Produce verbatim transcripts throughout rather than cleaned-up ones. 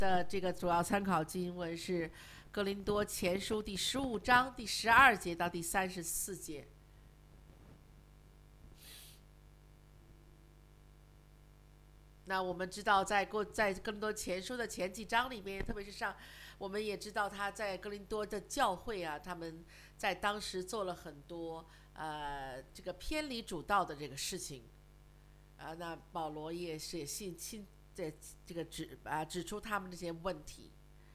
的这个主要参考经文是哥林多前书第十五章第十二节到第三十四节。那我们知道在过在哥林多前书的前几章里面，特别是上我们也知道他在哥林多的教会啊，他们在当时做了很多呃这个偏离主道的这个事情啊。那保罗也是也信亲这这个指啊指出他们这些问题。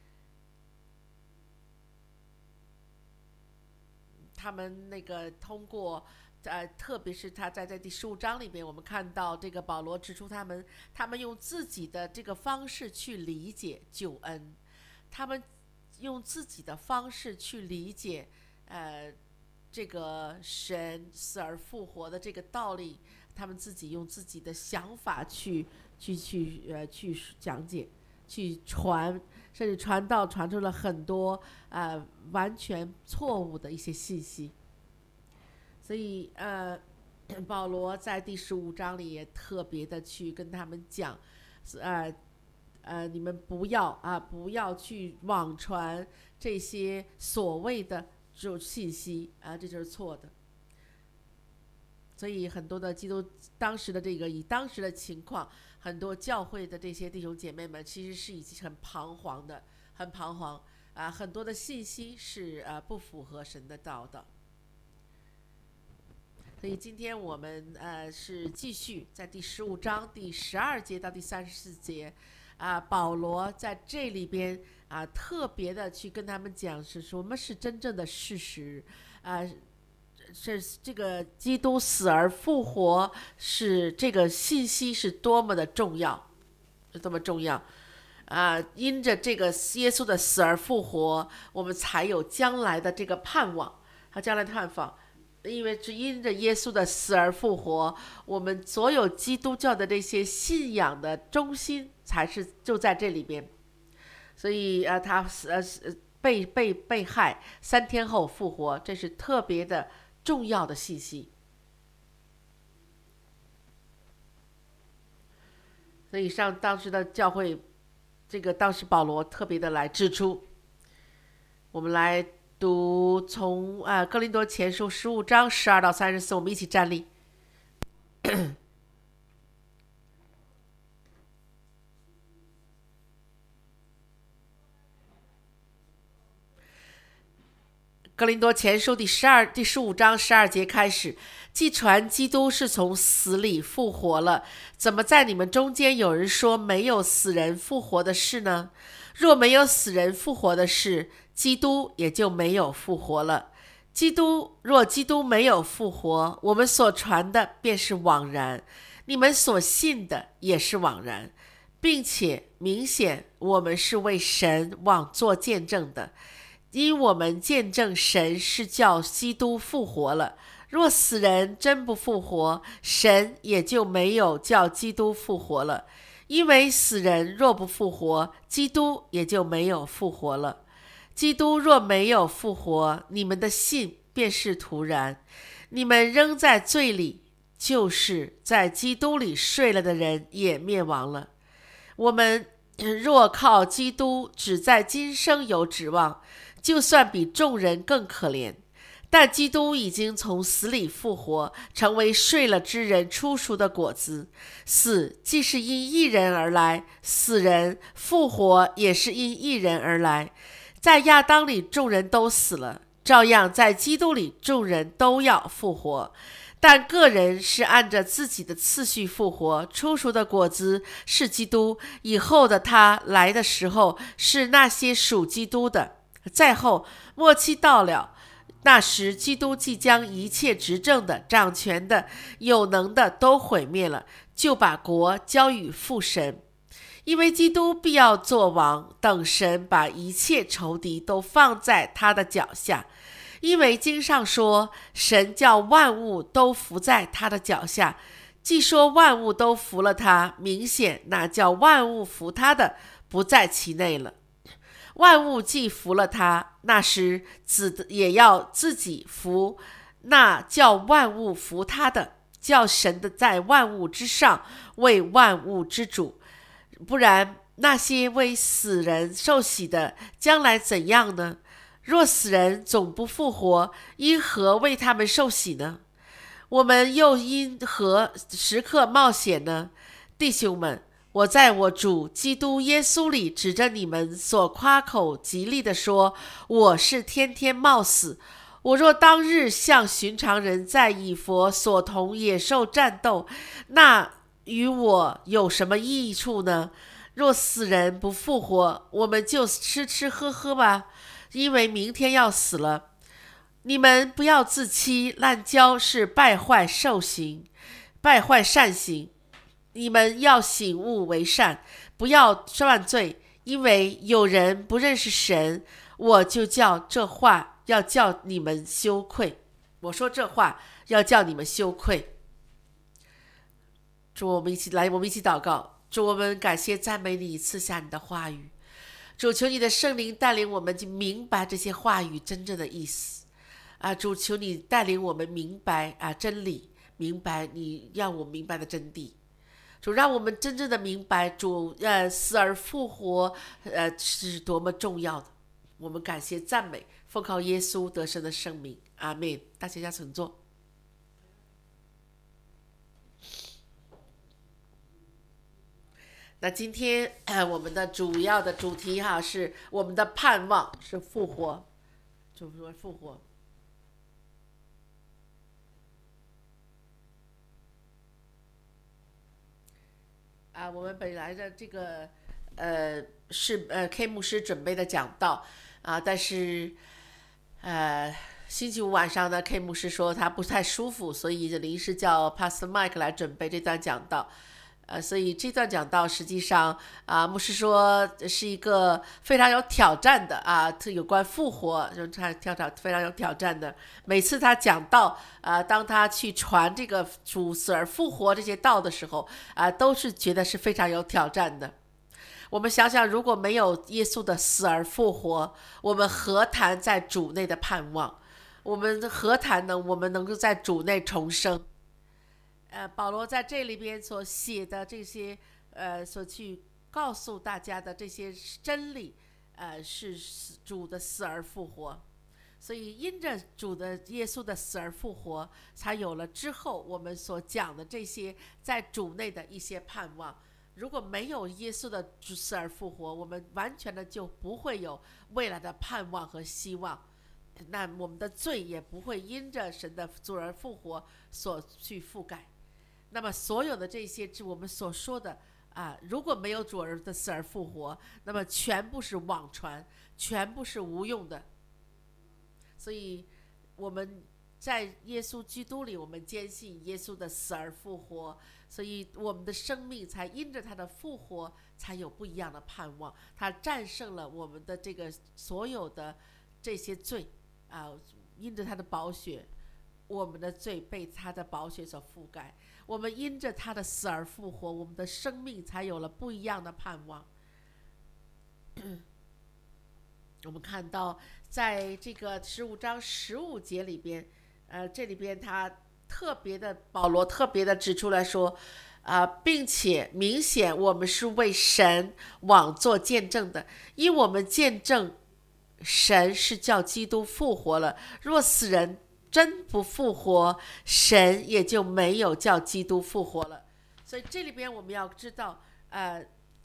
他们那个通过呃，特别是他在在第十五章里面，我们看到这个保罗指出他们，他们用自己的这个方式去理解救恩，他们用自己的方式去理解，呃，这个神死而复活的这个道理，他们自己用自己的想法去去去呃去讲解，去传，甚至传道传出了很多呃完全错误的一些信息。所以呃，保罗在第十五章里也特别的去跟他们讲，呃呃，你们不要啊，不要去网传这些所谓的这种信息啊，这就是错的。所以很多的基督当时的这个以当时的情况，很多教会的这些弟兄姐妹们其实是已经很彷徨的，很彷徨啊，很多的信息是呃不符合神的道的。所以今天我们呃是继续在第十五章第十二节到第三十四节，啊，保罗在这里边啊特别的去跟他们讲，是什么是真正的事实啊，是这个基督死而复活，是这个信息是多么的重要，是多么重要啊！因着这个耶稣的死而复活，我们才有将来的这个盼望和将来的盼望。因为是因着耶稣的死而复活，我们所有基督教的这些信仰的中心才是就在这里边。所以啊，他呃被被被害，三天后复活，这是特别的重要的信息。所以上当时的教会，这个当时保罗特别的来指出，我们来读从啊哥林多前书十五章十二到三十四，我们一起站立。哥林多前书第十二第十五章十二节开始，既传基督是从死里复活了，怎么在你们中间有人说没有死人复活的事呢？若没有死人复活的事，基督也就没有复活了。基督若基督没有复活，我们所传的便是枉然，你们所信的也是枉然，并且明显我们是为神妄作见证的。因我们见证神是叫基督复活了，若死人真不复活，神也就没有叫基督复活了。因为死人若不复活，基督也就没有复活了。基督若没有复活，你们的信便是徒然，你们仍在罪里，就是在基督里睡了的人也灭亡了。我们若靠基督只在今生有指望，就算比众人更可怜，但基督已经从死里复活，成为睡了之人出熟的果子。死既是因一人而来，死人复活也是因一人而来。在亚当里众人都死了，照样在基督里众人都要复活，但个人是按着自己的次序复活。出熟的果子是基督，以后的他来的时候是那些属基督的。再后末期到了，那时基督即将一切执政的、掌权的、有能的都毁灭了，就把国交与父神。因为基督必要作王，等神把一切仇敌都放在他的脚下。因为经上说，神叫万物都服在他的脚下。既说万物都服了他，明显那叫万物服他的不在其内了。万物既服了他，那时子也要自己服那叫万物服他的，叫神的在万物之上为万物之主。不然那些为死人受洗的将来怎样呢？若死人总不复活，因何为他们受洗呢？我们又因何时刻冒险呢？弟兄们，我在我主基督耶稣里指着你们所夸口极力的说，我是天天冒死。我若当日像寻常人在以弗所同野兽战斗，那与我有什么益处呢？若死人不复活，我们就吃吃喝喝吧，因为明天要死了。你们不要自欺，滥交是败坏兽行，败坏善行。你们要醒悟为善，不要犯罪，因为有人不认识神。我就叫这话要叫你们羞愧。我说这话要叫你们羞愧。主，我们一起来，我们一起祷告。主，我们感谢赞美你，赐下你的话语。主，求你的圣灵带领我们去明白这些话语真正的意思。啊，主，求你带领我们明白啊真理，明白你让我明白的真谛。主，让我们真正的明白主呃死而复活呃是多么重要的。我们感谢赞美，奉靠耶稣得胜的圣名，阿们。大家请坐。那今天、呃、我们的主要的主题哈是我们的盼望是复活，主说复活。啊，我们本来的这个呃是呃 K 牧师准备的讲道啊，但是呃星期五晚上呢 K 牧师说他不太舒服，所以就临时叫 Pastor Mike 来准备这段讲道。呃，所以这段讲道实际上啊，牧师说是一个非常有挑战的啊，有关复活，就他挑挑非常有挑战的。每次他讲道啊，当他去传这个主死而复活这些道的时候啊，都是觉得是非常有挑战的。我们想想，如果没有耶稣的死而复活，我们何谈在主内的盼望？我们何谈呢？我们能够在主内重生？呃，保罗在这里边所写的这些，呃，所去告诉大家的这些真理，呃，是主的死而复活。所以因着主的耶稣的死而复活，才有了之后我们所讲的这些在主内的一些盼望。如果没有耶稣的死而复活，我们完全的就不会有未来的盼望和希望。那我们的罪也不会因着神的死而复活所去覆盖。那么所有的这些是我们所说的啊，如果没有主儿的死而复活，那么全部是妄传，全部是无用的。所以我们在耶稣基督里，我们坚信耶稣的死而复活，所以我们的生命才因着他的复活才有不一样的盼望。他战胜了我们的这个所有的这些罪啊，因着他的宝血，我们的罪被他的宝血所覆盖。我们因着他的死而复活，我们的生命才有了不一样的盼望。我们看到在这个十五章十五节里边，呃，这里边他特别的，保罗特别的指出来说，啊、呃，并且明显我们是为神枉做见证的，因我们见证神是叫基督复活了，若死人真不复活，神也就没有叫基督复活了。所以这里边我们要知道，呃，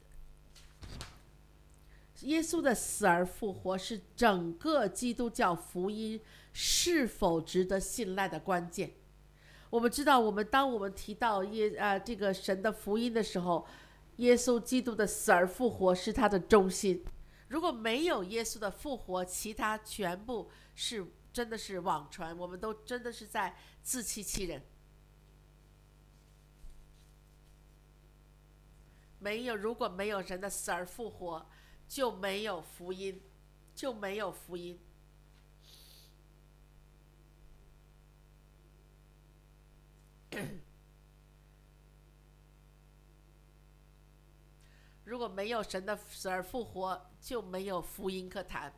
耶稣的死而复活是整个基督教福音是否值得信赖的关键。我们知道，我们当我们提到耶呃这个神的福音的时候，耶稣基督的死而复活是他的中心。如果没有耶稣的复活，其他全部是真的是妄传，我们都真的是在自欺欺人。没有，如果没有人的死而复活，就没有福音，就没有福音。如果没有神的死而复活，就没有福音可谈。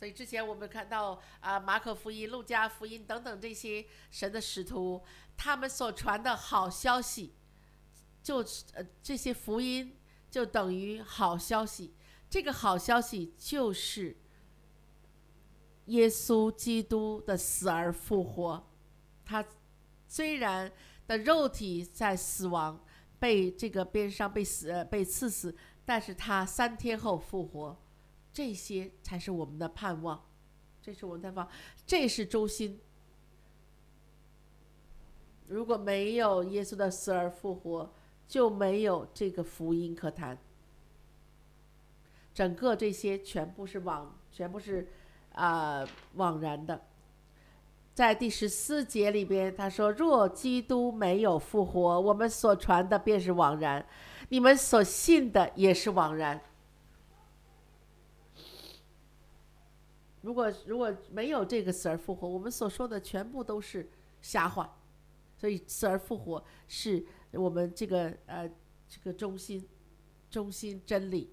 所以之前我们看到啊、马可福音、路加福音等等这些神的使徒，他们所传的好消息，就呃这些福音就等于好消息。这个好消息就是耶稣基督的死而复活。他虽然的肉体在死亡，被这个鞭伤、被死、呃、被刺死，但是他三天后复活。这些才是我们的盼望，这是我们的盼望，这是中心。如果没有耶稣的死而复活，就没有这个福音可谈。整个这些全部是枉，全部是啊、呃、枉然的。在第十四节里边，他说：“若基督没有复活，我们所传的便是枉然，你们所信的也是枉然。”如果如果没有这个死而复活，我们所说的全部都是瞎话。所以死而复活是我们这个呃这个中心中心真理。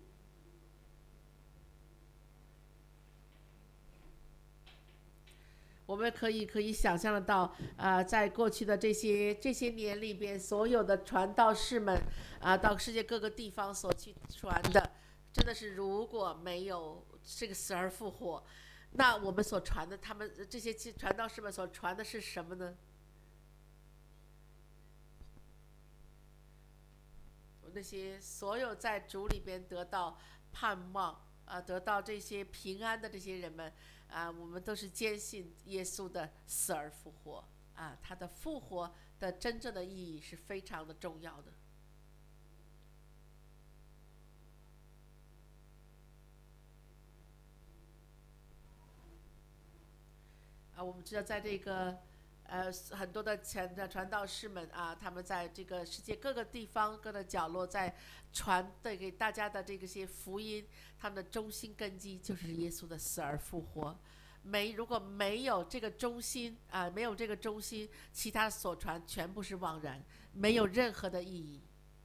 我们可以可以想象得到，啊、呃，在过去的这些这些年里边，所有的传道士们啊、呃，到世界各个地方所去传的，真的是如果没有这个死而复活，那我们所传的，他们这些传道士们所传的是什么呢？那些所有在主里边得到盼望啊、呃，得到这些平安的这些人们啊、呃，我们都是坚信耶稣的死而复活啊，他的复活的真正的意义是非常的重要的。啊，我们知道在这个呃很多的传的传道士们啊，他们在这个世界各个地方各个角落在传的给大家的这个些福音，他们的中心根基就是耶稣的死而复活。没如果没有这个中心啊，没有这个中心，其他所传全部是枉然，没有任何的意义。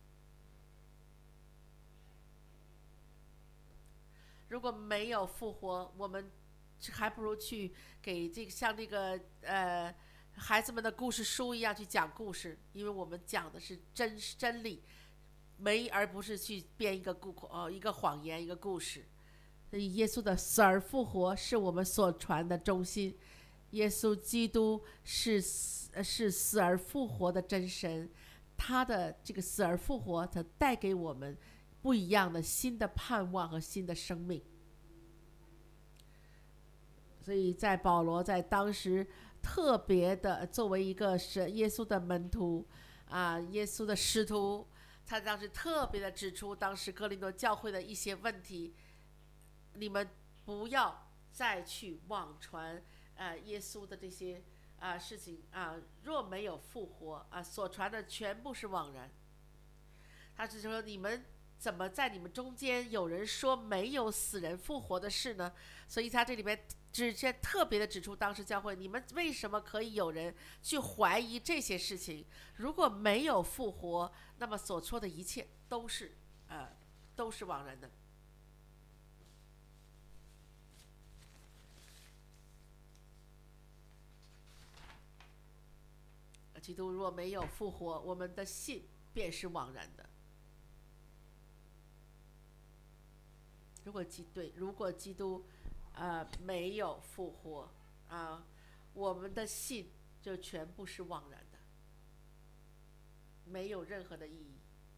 如果没有复活，我们还不如去给这个像这个呃孩子们的故事书一样去讲故事，因为我们讲的是真真理，没而不是去编一个故呃一个谎言一个故事。所以耶稣的死而复活是我们所传的中心。耶稣基督是是死而复活的真神，他的这个死而复活，他带给我们不一样的新的盼望和新的生命。所以在保罗在当时特别的作为一个是耶稣的门徒啊，耶稣的使徒，他当时特别的指出当时哥林多教会的一些问题，你们不要再去妄传呃耶稣的这些啊、呃、事情啊，若没有复活啊，所传的全部是枉然。他是说你们怎么在你们中间有人说没有死人复活的事呢？所以他这里边直接特别的指出当时教会，你们为什么可以有人去怀疑这些事情？如果没有复活，那么所说的一切都是呃都是枉然的。基督若没有复活，我们的信便是枉然的。如果基对，如果基督，呃，没有复活啊，我们的信就全部是枉然的，没有任何的意义。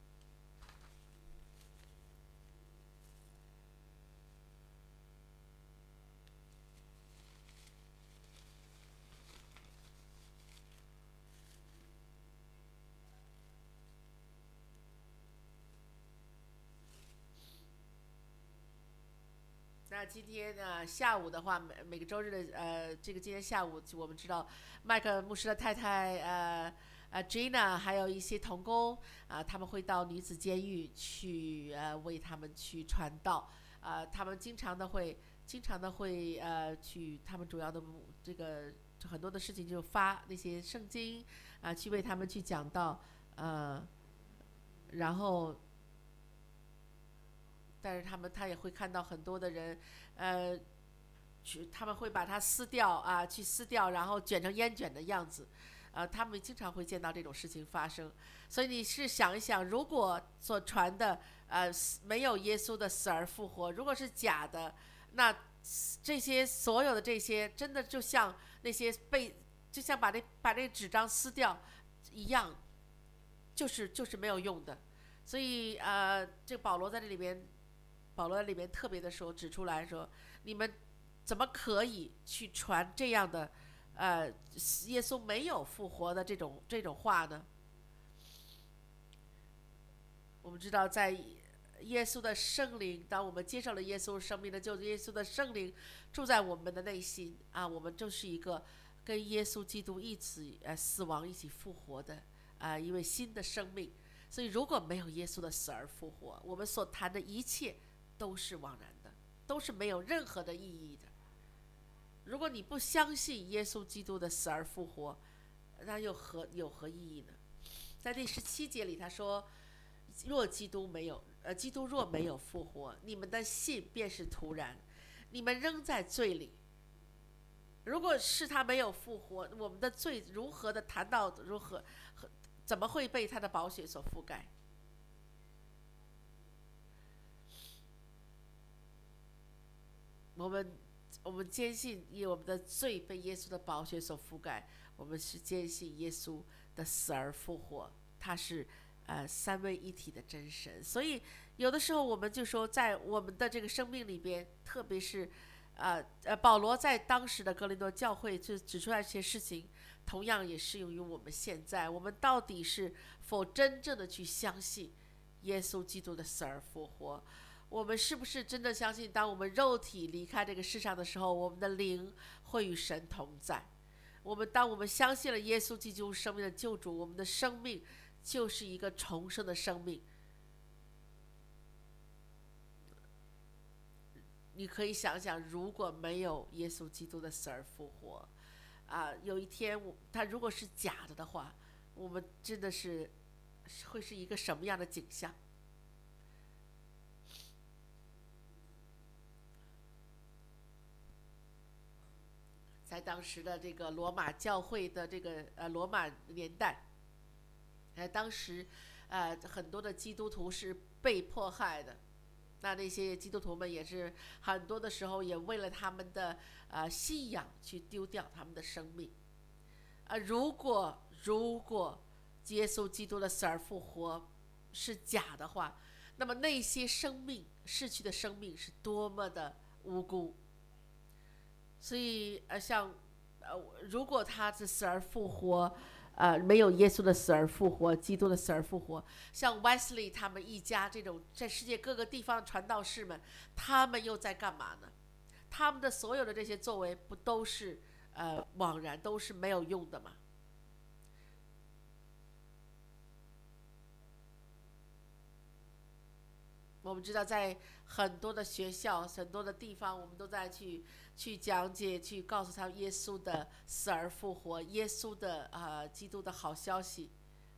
那今天呢，下午的话，每每个周日的呃，这个今天下午，我们知道麦克牧师的太太呃呃 Gina 还有一些同工啊、呃，他们会到女子监狱去呃为他们去传道啊、呃，他们经常的会经常的会呃去他们主要的这个很多的事情就发那些圣经啊、呃，去为他们去讲道呃，然后。但是他们他也会看到很多的人，呃， 去他们会把它撕掉啊，去撕掉，然后卷成烟卷的样子。呃，他们经常会见到这种事情发生，所以你是想一想，如果所传的呃没有耶稣的死而复活，如果是假的，那这些所有的这些，真的就像那些被，就像把那把那纸张撕掉一样，就是就是没有用的。所以呃，这个保罗在这里边，保罗在里面特别的说指出来说，你们怎么可以去传这样的？呃，耶稣没有复活的这种这种话呢？我们知道，在耶稣的圣灵，当我们接受了耶稣生命的救主，耶稣的圣灵住在我们的内心啊，我们就是一个跟耶稣基督一起呃死亡、一起复活的啊、呃、一位新的生命。所以，如果没有耶稣的死而复活，我们所谈的一切都是枉然的，都是没有任何的意义的。如果你不相信耶稣基督的死而复活，那又何有何意义呢？在第十七节里他说，若基督没有呃基督若没有复活，你们的信便是徒然，你们仍在罪里。如果是他没有复活，我们的罪如何的谈到如何怎么会被他的宝血所覆盖？我们我们坚信，以我们的罪被耶稣的宝血所覆盖，我们是坚信耶稣的死而复活，他是呃三位一体的真神。所以有的时候我们就说，在我们的这个生命里边，特别是呃呃保罗在当时的哥林多教会就指出来这些事情，同样也适用于我们现在。我们到底是否真正的去相信耶稣基督的死而复活？我们是不是真的相信，当我们肉体离开这个世上的时候，我们的灵会与神同在？我们当我们相信了耶稣基督生命的救主，我们的生命就是一个重生的生命。你可以想想，如果没有耶稣基督的死而复活，啊，有一天我他如果是假的的话，我们真的是会是一个什么样的景象？在当时的这个罗马教会的这个呃罗马年代，呃当时呃很多的基督徒是被迫害的，那那些基督徒们也是很多的时候也为了他们的呃信仰去丢掉他们的生命。啊、呃，如果如果耶稣基督的死而复活是假的话，那么那些生命逝去的生命是多么的无辜。所以呃，像呃，如果他是死而复活，呃，没有耶稣的死而复活，基督的死而复活，像 Wesley 他们一家这种在世界各个地方的传道士们，他们又在干嘛呢？他们的所有的这些作为，不都是呃枉然，都是没有用的吗？我们知道，在很多的学校、很多的地方，我们都在去去讲解、去告诉他耶稣的死而复活、耶稣的啊、呃、基督的好消息。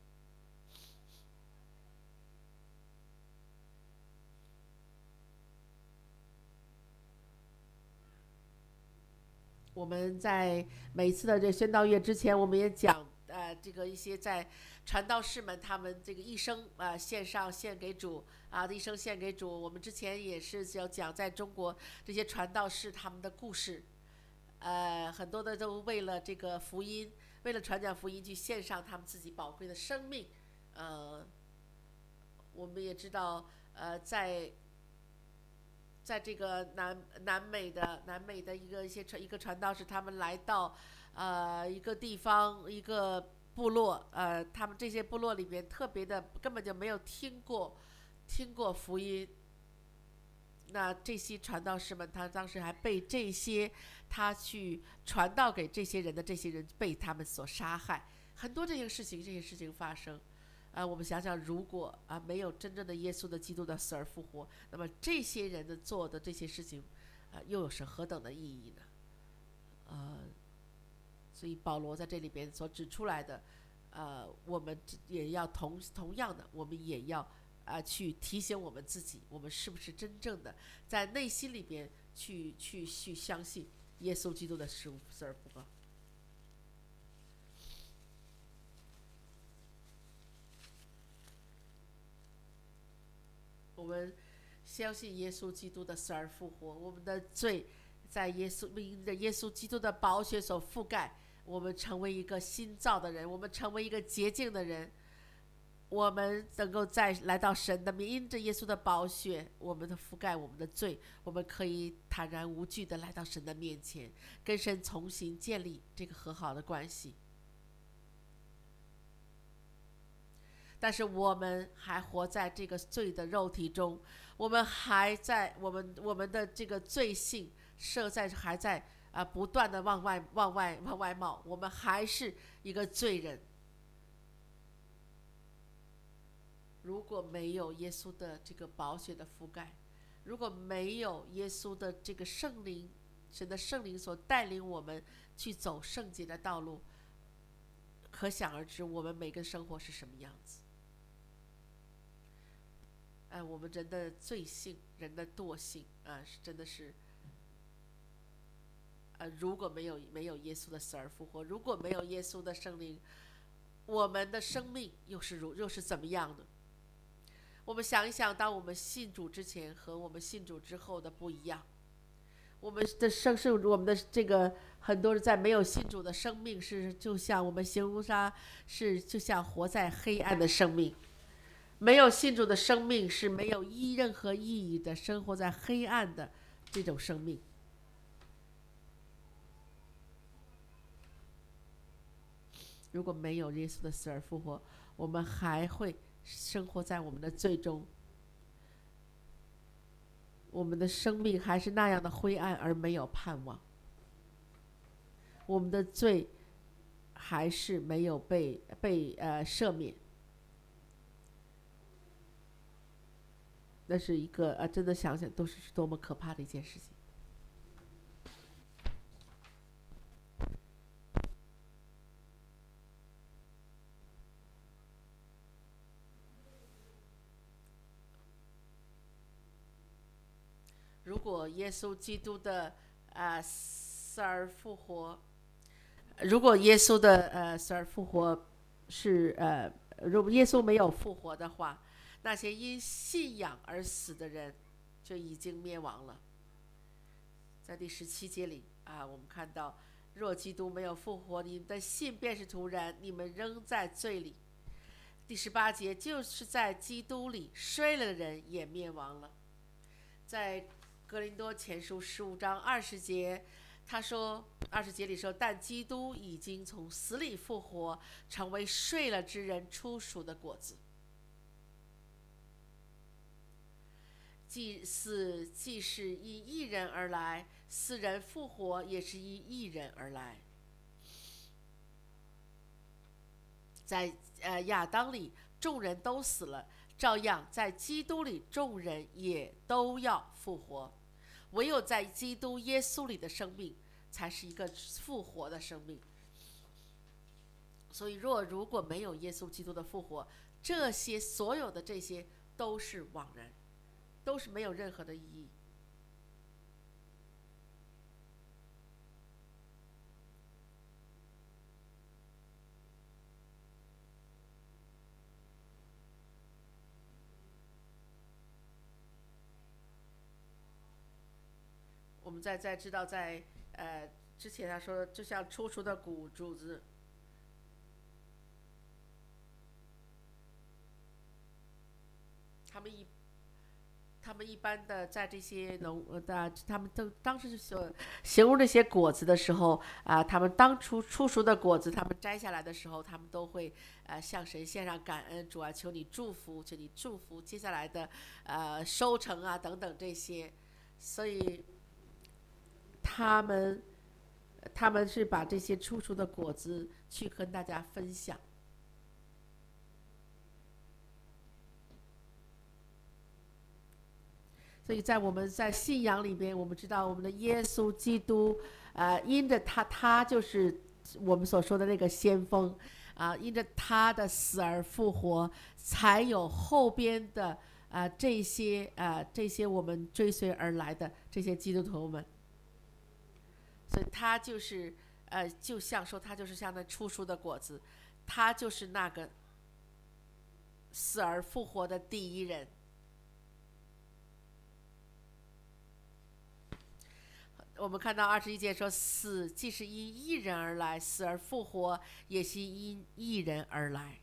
我们在每次的这宣道月之前，我们也讲。呃，这个一些在传道士们，他们这个一生啊、呃、献上献给主啊、呃，一生献给主。我们之前也是要讲在中国这些传道士他们的故事，呃，很多的都为了这个福音，为了传讲福音去献上他们自己宝贵的生命。呃，我们也知道，呃，在在这个南南美的南美的一个一些传一个传道士，他们来到呃一个地方一个部落，呃，他们这些部落里面特别的根本就没有听过听过福音。那这些传道士们，他当时还被这些他去传道给这些人的这些人被他们所杀害，很多这些事情这些事情发生。啊、呃，我们想想，如果啊、呃、没有真正的耶稣的基督的死而复活，那么这些人的做的这些事情，啊、呃，又有是何等的意义呢？呃，所以保罗在这里边所指出来的，呃，我们也要同同样的，我们也要啊、呃、去提醒我们自己，我们是不是真正的在内心里边去去去相信耶稣基督的死而复活。我们相信耶稣基督的死而复活，我们的罪在耶稣因着耶稣基督的宝血所覆盖，我们成为一个新造的人，我们成为一个洁净的人，我们能够再来到神的面，因着耶稣的宝血，我们的覆盖我们的罪，我们可以坦然无惧的来到神的面前，跟神重新建立这个和好的关系。但是我们还活在这个罪的肉体中，我们还在我们我们的这个罪性设在还在啊、呃、不断的往外往外往外冒，我们还是一个罪人。如果没有耶稣的这个宝血的覆盖，如果没有耶稣的这个圣灵，神的圣灵所带领我们去走圣洁的道路，可想而知我们每个生活是什么样子。呃，我们人的罪性，人的惰性啊、呃，是真的是，呃，如果没有没有耶稣的死而复活，如果没有耶稣的圣灵，我们的生命又是如又是怎么样的？我们想一想，当我们信主之前和我们信主之后的不一样。我们的生是我们的这个很多人在没有信主的生命是就像我们形容它是就像活在黑暗的生命。没有信主的生命是没有意任何意义的，生活在黑暗的这种生命。如果没有耶稣的死而复活，我们还会生活在我们的罪中，我们的生命还是那样的灰暗而没有盼望，我们的罪还是没有被被呃赦免。那是一个啊，真的想想都是多么可怕的一件事情。如果耶稣基督的啊死而复活，如果耶稣的呃死而复活是呃，如果耶稣没有复活的话，那些因信仰而死的人就已经灭亡了。在第十七节里啊，我们看到，若基督没有复活，你们的信便是徒然，你们仍在罪里。第十八节，就是在基督里睡了的人也灭亡了。在哥林多前书十五章二十节，他说二十节里说，但基督已经从死里复活，成为睡了之人初熟的果子。既死既是因一人而来，死人复活也是因一人而来。在呃亚当里众人都死了，照样在基督里众人也都要复活。唯有在基督耶稣里的生命才是一个复活的生命。所以若如果没有耶稣基督的复活，这些所有的这些都是枉然，都是没有任何的意义。我们再再知道在呃之前他说，就像初熟的谷主子，他们一他们一般的在这些农呃的，他们都当时所形容这些果子的时候啊、呃，他们当初初熟的果子，他们摘下来的时候，他们都会呃向神献上感恩，主啊，求你祝福，求你祝福接下来的呃收成啊等等这些，所以他们他们是把这些初熟的果子去跟大家分享。所以在我们在信仰里边，我们知道我们的耶稣基督，呃，因着他，他就是我们所说的那个先锋，啊、呃，因着他的死而复活，才有后边的啊、呃、这些啊、呃、这些我们追随而来的这些基督徒们。 所以他就是呃，就像说他就是像那出熟的果子，他就是那个死而复活的第一人。我们看到二十一节说，死既是因一人而来，死而复活也是因一人而来。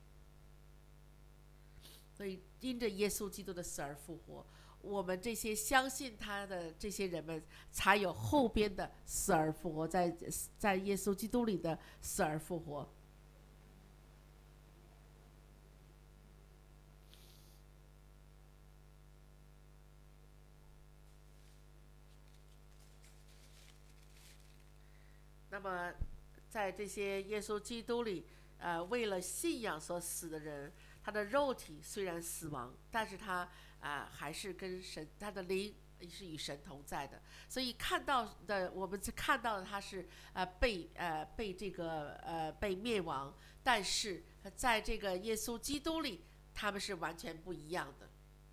所以因着耶稣基督的死而复活，我们这些相信他的这些人们，才有后边的死而复活，在在耶稣基督里的死而复活。那么在这些耶稣基督里，呃，为了信仰所死的人，他的肉体虽然死亡，但是他啊、呃、还是跟神，他的灵是与神同在的。所以看到的，我们看到的他是呃被呃被这个呃被灭亡，但是在这个耶稣基督里，他们是完全不一样的。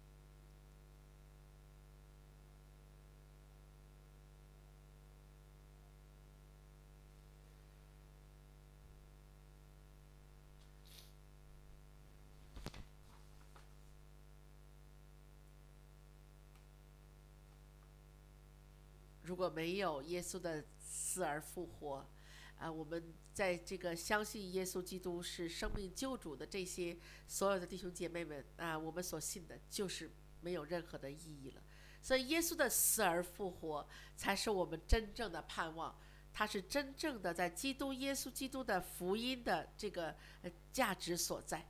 如果没有耶稣的死而复活，啊、呃，我们在这个相信耶稣基督是生命救主的这些所有的弟兄姐妹们啊、呃，我们所信的就是没有任何的意义了。所以耶稣的死而复活才是我们真正的盼望，它是真正的在基督耶稣基督的福音的这个呃价值所在。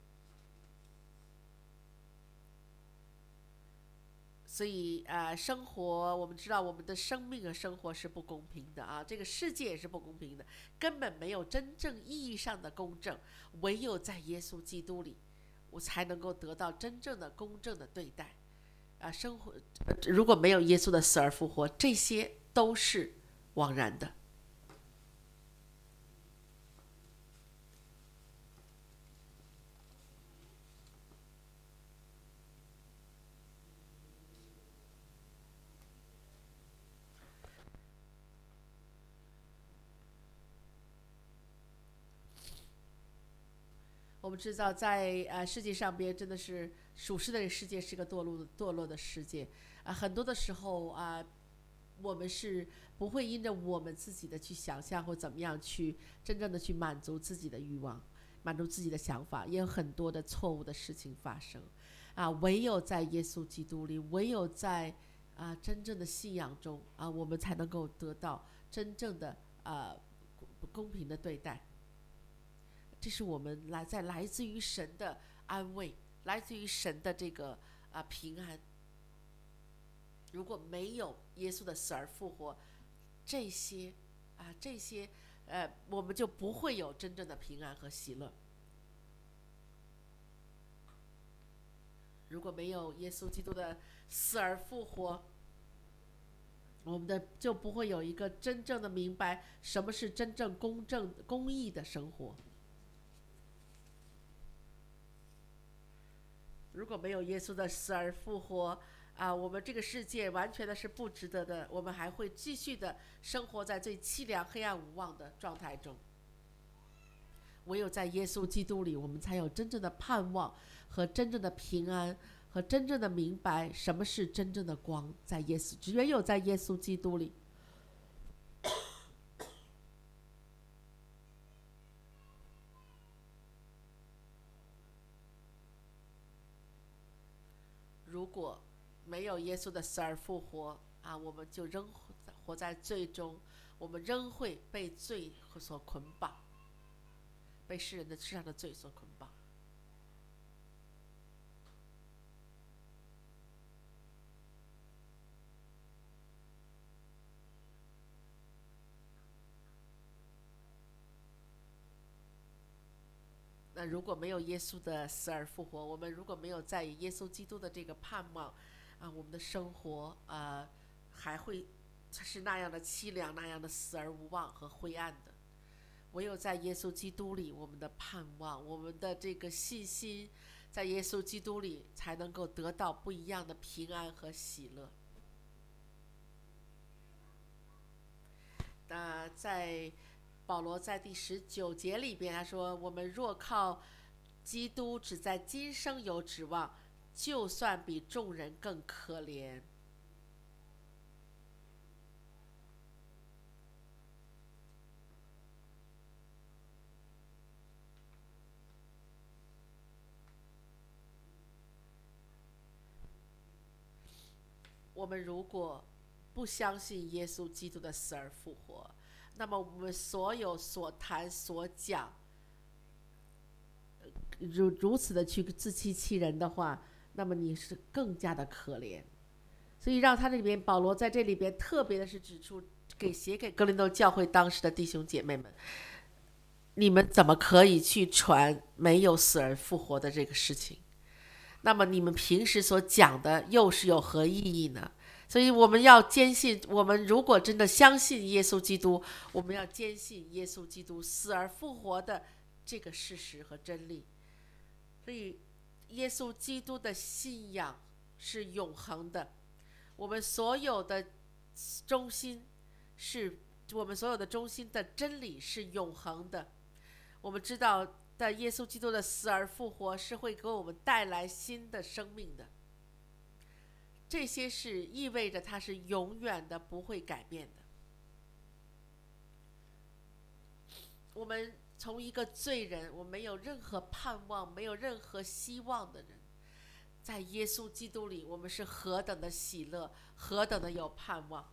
所以啊、呃，生活我们知道，我们的生命和生活是不公平的啊，这个世界也是不公平的，根本没有真正意义上的公正，唯有在耶稣基督里，我才能够得到真正的公正的对待。啊，生活、呃、如果没有耶稣的死而复活，这些都是枉然的。我们知道在，在呃世界上边，真的是属世的世界是个堕落堕落的世界啊、呃，很多的时候啊、呃，我们是不会因着我们自己的去想象或怎么样去真正的去满足自己的欲望，满足自己的想法，也有很多的错误的事情发生啊。唯有在耶稣基督里，唯有在啊真正的信仰中啊，我们才能够得到真正的啊公平的对待。这是我们来在来自于神的安慰，来自于神的这个啊平安。如果没有耶稣的死而复活，这些啊这些呃，我们就不会有真正的平安和喜乐。如果没有耶稣基督的死而复活，我们的就不会有一个真正的明白什么是真正公正公义的生活。如果没有耶稣的死而复活啊，我们这个世界完全的是不值得的，我们还会继续的生活在最凄凉黑暗无望的状态中。唯有在耶稣基督里，我们才有真正的盼望和真正的平安，和真正的明白什么是真正的光。在耶稣，只有在耶稣基督里。如果没有耶稣的死而复活啊，我们就仍活在罪中，我们仍会被罪所捆绑，被世人的世上的罪所捆绑。那如果没有耶稣的死而复活，我们如果没有在耶稣基督的这个盼望啊，我们的生活啊还会是那样的凄凉，那样的死而无望和灰暗的。唯有在耶稣基督里，我们的盼望，我们的这个信心，在耶稣基督里才能够得到不一样的平安和喜乐。 呃，在保罗在第十九节里边，他说：“我们若靠基督只在今生有指望，就算比众人更可怜。”我们如果不相信耶稣基督的死而复活，那么我们所有所谈所讲，如如此的去自欺欺人的话，那么你是更加的可怜。所以让他这里边保罗在这里边特别的是指出，给写给哥林多教会当时的弟兄姐妹们，你们怎么可以去传没有死而复活的这个事情？那么你们平时所讲的又是有何意义呢？所以我们要坚信，我们如果真的相信耶稣基督，我们要坚信耶稣基督死而复活的这个事实和真理。所以耶稣基督的信仰是永恒的，我们所有的中心是我们所有的中心的真理是永恒的。我们知道的耶稣基督的死而复活是会给我们带来新的生命的，这些是意味着它是永远的不会改变的。我们从一个罪人，我没有任何盼望，没有任何希望的人，在耶稣基督里，我们是何等的喜乐，何等的有盼望。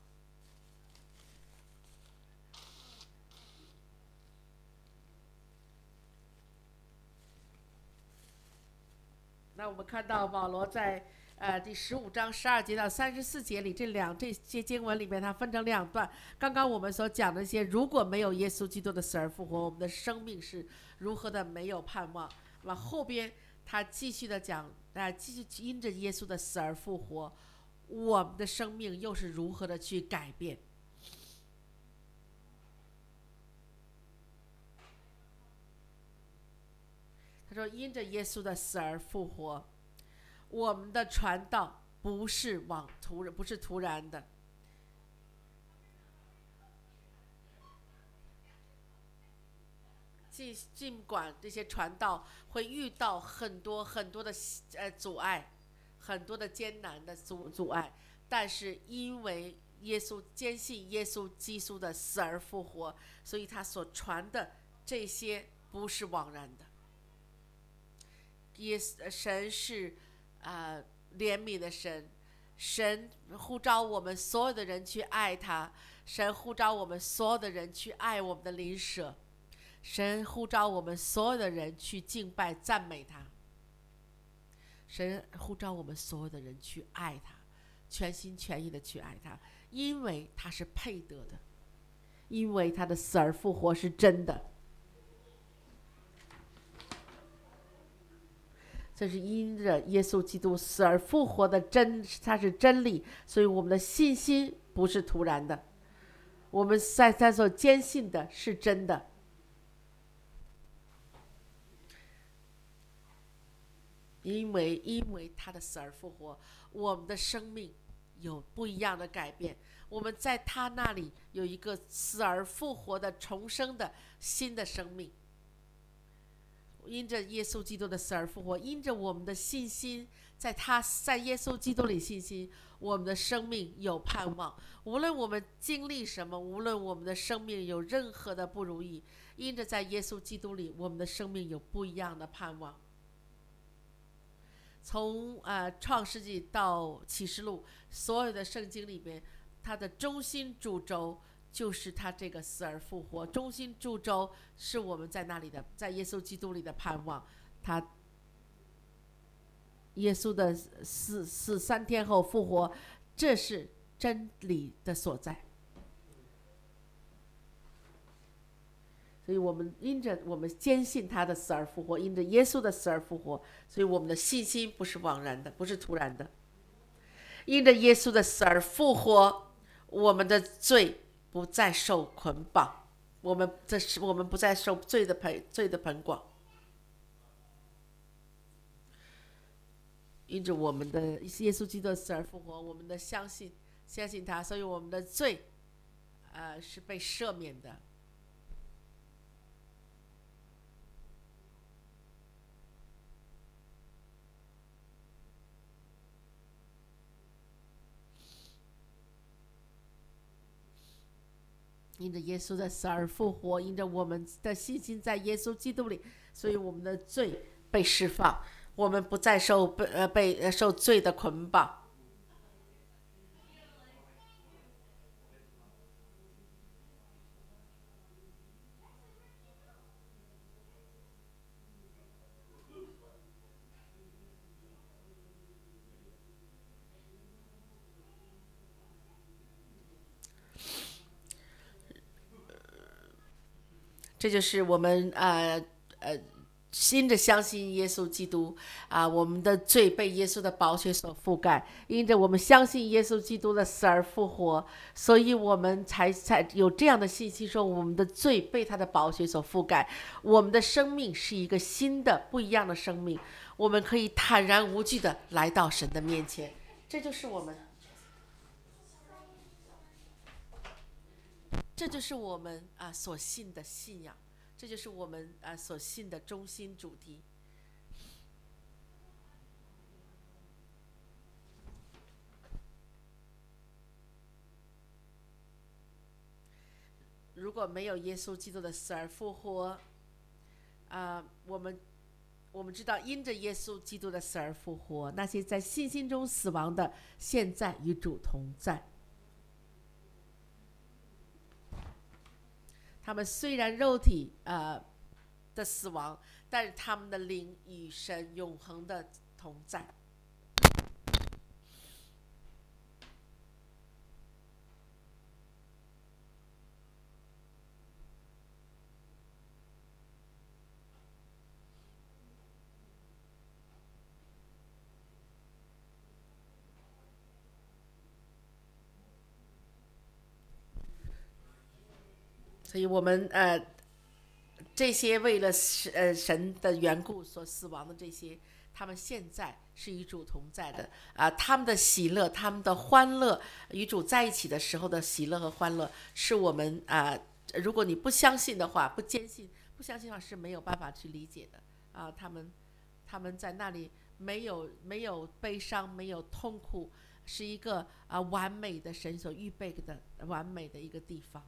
那我们看到保罗在呃第十五章十二节到三十四节里，这两这些经文里面，它分成两段。刚刚我们所讲的一些，如果没有耶稣基督的死而复活，我们的生命是如何的没有盼望。那么后边他继续的讲，啊，继续因着耶稣的死而复活，我们的生命又是如何的去改变。他说：“因着耶稣的死而复活，我们的传道不是往突不是突然的。尽尽管这些传道会遇到很多很多的呃阻碍，很多的艰难的阻阻碍，但是因为耶稣坚信耶稣基督的死而复活，所以他所传的这些不是枉然的。耶神是啊、呃、怜悯的神，神呼召我们所有的人去爱他，神呼召我们所有的人去爱我们的邻舍，神呼召我们所有的人去敬拜赞美他，神呼召我们所有的人去爱他，全心全意的去爱他，因为他是配得的，因为他的死而复活是真的。这是因着耶稣基督死而复活的真，它是真理，所以我们的信心不是突然的，我们在在所坚信的是真的。因为因为他的死而复活，我们的生命有不一样的改变，我们在他那里有一个死而复活的重生的新的生命。因着耶稣基督的死而复活，因着我们的信心，在他在耶稣基督里信心，我们的生命有盼望。无论我们经历什么，无论我们的生命有任何的不如意，因着在耶稣基督里，我们的生命有不一样的盼望。从呃创世纪到启示录，所有的圣经里边，它的中心主轴就是他这个死而复活，中心主轴是我们在那里的，在耶稣基督里的盼望。他耶稣的死死三天后复活，这是真理的所在。所以我们因着我们坚信他的死而复活，因着耶稣的死而复活，所以我们的信心不是枉然的，不是突然的。因着耶稣的死而复活，我们的罪不再受捆绑，我们这是我们不再受罪的捆罪的捆绑。因着我们的耶稣基督的死而复活，我们的相信相信他，所以我们的罪呃是被赦免的。因着耶稣的死而复活，因着我们的信心在耶稣基督里，所以我们的罪被释放，我们不再受被呃被呃受罪的捆绑。这就是我们呃呃新的相信耶稣基督啊、我们的罪被耶稣的宝血所覆盖，因着我们相信耶稣基督的死而复活，所以我们才才有这样的信息，说我们的罪被他的宝血所覆盖，我们的生命是一个新的不一样的生命，我们可以坦然无惧的来到神的面前，这就是我们，这就是我们啊、所信的信仰。这就是我们啊所信的中心主题。如果没有耶稣基督的死而复活，啊、我们我们知道，因着耶稣基督的死而复活，那些在信心中死亡的，现在与主同在。他们虽然肉体呃的死亡，但是他们的灵与神永恒的同在。所以我们呃这些为了呃神的缘故所死亡的这些，他们现在是与主同在的啊、他们的喜乐，他们的欢乐，与主在一起的时候的喜乐和欢乐，是我们啊、如果你不相信的话，不坚信，不相信的话是没有办法去理解的啊、他们他们在那里没有没有悲伤，没有痛苦，是一个啊、完美的神所预备的完美的一个地方。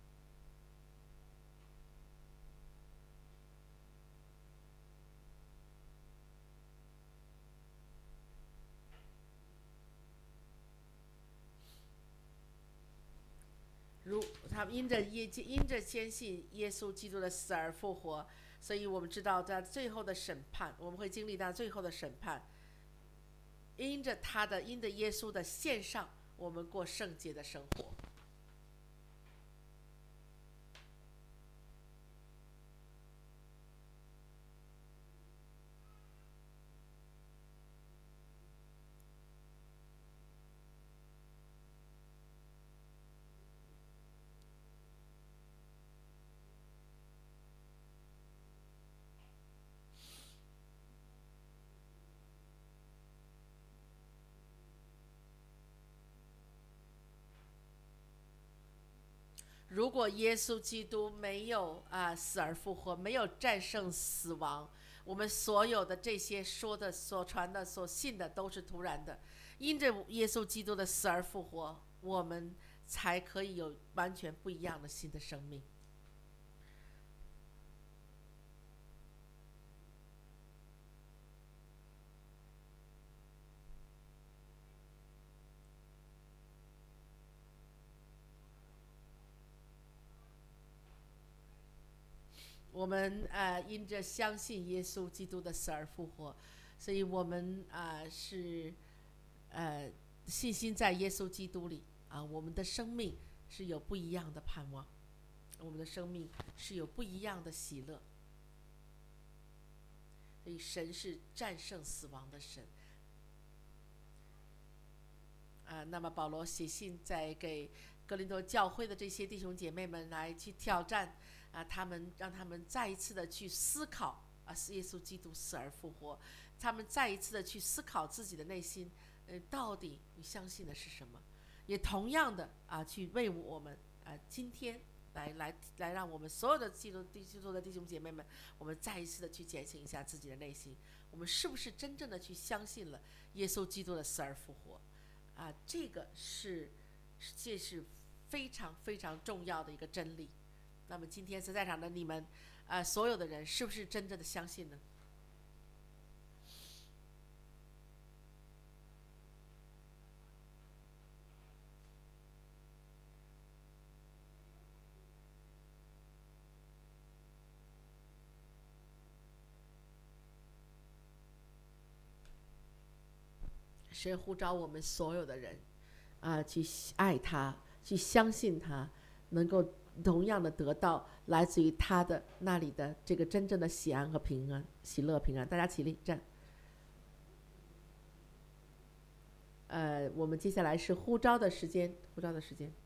如他们因着耶因着坚信耶稣基督的死而复活，所以我们知道在最后的审判，我们会经历到最后的审判。因着他的因着耶稣的献上，我们过圣洁的生活。如果耶稣基督没有啊、死而复活，没有战胜死亡，我们所有的这些说的、所传的、所信的都是徒然的。因着耶稣基督的死而复活，我们才可以有完全不一样的新的生命。我们呃因着相信耶稣基督的死而复活，所以我们啊、呃、是呃信心在耶稣基督里啊、我们的生命是有不一样的盼望，我们的生命是有不一样的喜乐。所以神是战胜死亡的神啊。那么保罗写信在给哥林多教会的这些弟兄姐妹们来去挑战啊，他们让他们再一次的去思考啊，是耶稣基督死而复活，他们再一次的去思考自己的内心，呃，到底你相信的是什么？也同样的啊，去为我们啊啊、今天来来来，让我们所有的基督基督的弟兄姐妹们，我们再一次的去检醒一下自己的内心，我们是不是真正的去相信了耶稣基督的死而复活？啊，这个是这是非常非常重要的一个真理。那么今天在场的你们，啊，所有的人是不是真正的相信呢？神呼召我们所有的人，啊，去爱他，去相信他，能够同样的得到来自于他的那里的这个真正的喜安和平安、喜乐平安。大家起立站。呃，我们接下来是呼召的时间，呼召的时间。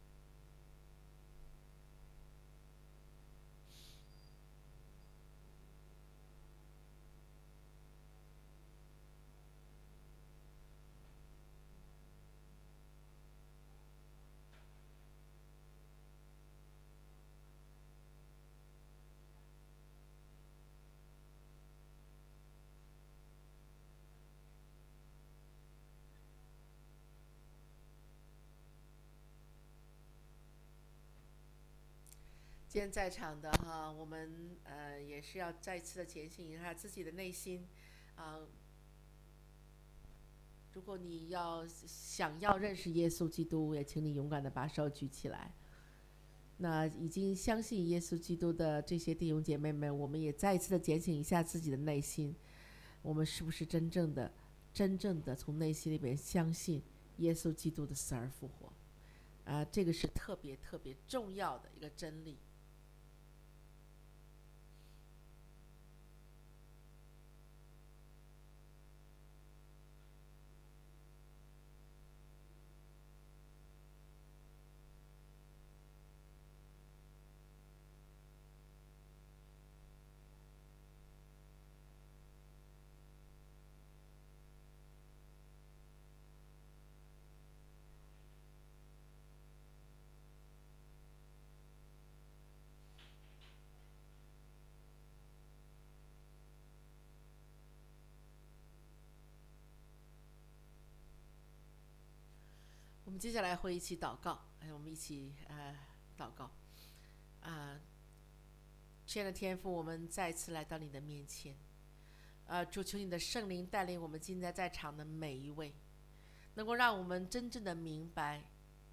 今天在场的哈，我们呃也是要再次的检醒一下自己的内心，啊、呃，如果你要想要认识耶稣基督，也请你勇敢的把手举起来。那已经相信耶稣基督的这些弟兄姐妹们，我们也再一次的检醒一下自己的内心，我们是不是真正的、真正的从内心里面相信耶稣基督的死而复活？啊、呃，这个是特别特别重要的一个真理。我们接下来会一起祷告，哎，我们一起呃祷告，啊、呃，亲爱的天父，我们再次来到你的面前，呃，主求你的圣灵带领我们今天在场的每一位，能够让我们真正的明白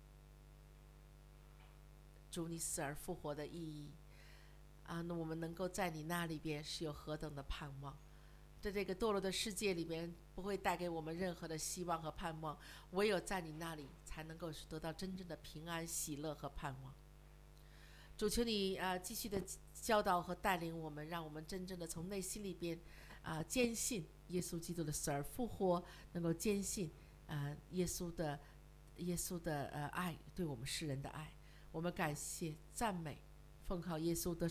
主你死而复活的意义，啊，那我们能够在你那里边是有何等的盼望。在这个堕落的世界里面，不会带给我们任何的希望和盼望，唯有在你那里才能够得到真正的平安、喜乐和盼望。主求你啊、呃，继续的教导和带领我们，让我们真正的从内心里边啊、呃，坚信耶稣基督的死而复活，能够坚信啊、呃、耶稣的耶稣的呃爱对我们世人的爱。我们感谢赞美，奉靠耶稣的